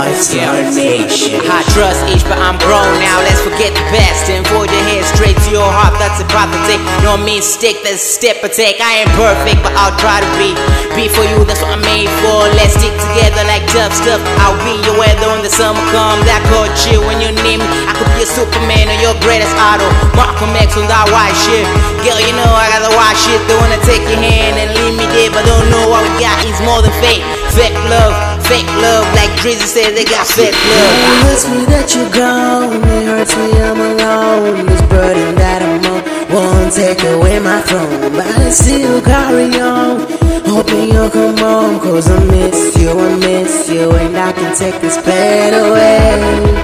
transformation. I trust each, but I'm grown now. Let's forget the past and forward your head straight to your heart. That's a proper take. No mistake, that's a step I take. I ain't perfect, but I'll try to be. Be for you, that's what I'm made for. Let's stick together like tough stuff. I'll be your weather when the summer comes. I could chill when you need me. I could be a Superman or your greatest idol. Malcolm X on that white shit. Girl, you know I got the white shit. They wanna take your hand and leave me there, but don't know what we got is more than fake. Fake love, like Drizzy said, they got fake love. It hurts me that you're gone, it hurts me I'm alone. This burden that I'm on won't take away my throne, but I still carry on, hoping you'll come home. Cause I miss you, and I can take this pain away.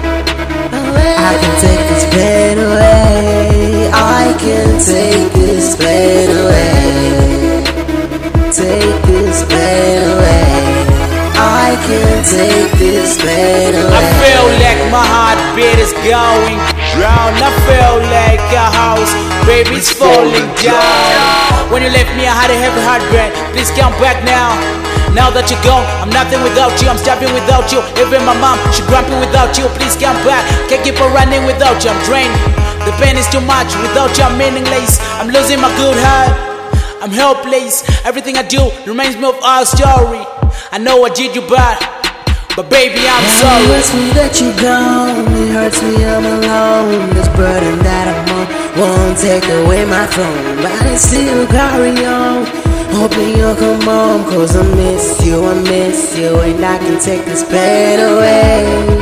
I can take this pain away. I can take this pain away. Take this pain away. I can take this pain away. I feel like my heartbeat is going drown. I feel like a house, baby's falling down. When you left me, I had a heavy heartbeat. Please come back now. Now that you're gone, I'm nothing without you. I'm starving without you. Even my mom, she grumpy without you. Please come back. Can't keep on running without you. I'm drained. The pain is too much. Without you, I'm meaningless. I'm losing my good heart. I'm helpless. Everything I do reminds me of our story. I know I did you bad, but baby, I'm sorry. It hurts me that you're gone, it hurts me I'm alone. This burden that I'm on won't take away my throne, but I still carry on, hoping you'll come home. Cause I miss you, and I can take this pain away.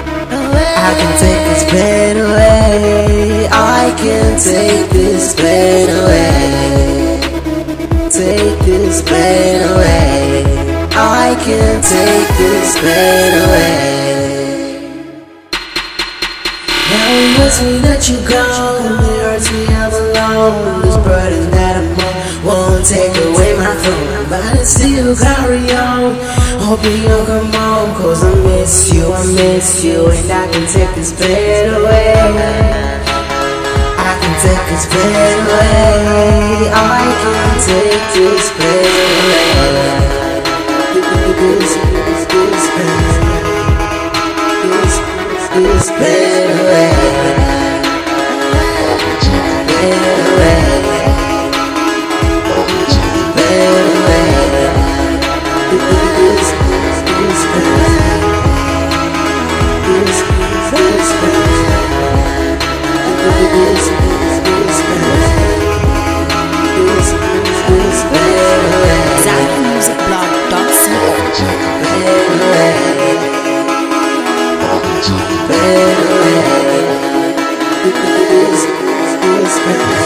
I can take this pain away. I can take this pain away. Take this pain away. I can take this pain away. Now it hurts me that you're gone, it hurts me I'm alone. This burden that I'm on won't take away my throne, but I still carry on, hoping you'll come home. Cause I miss you, and I can take this pain away. I can take this pain away. I can take this pain away. This pain away. Musicblog.co.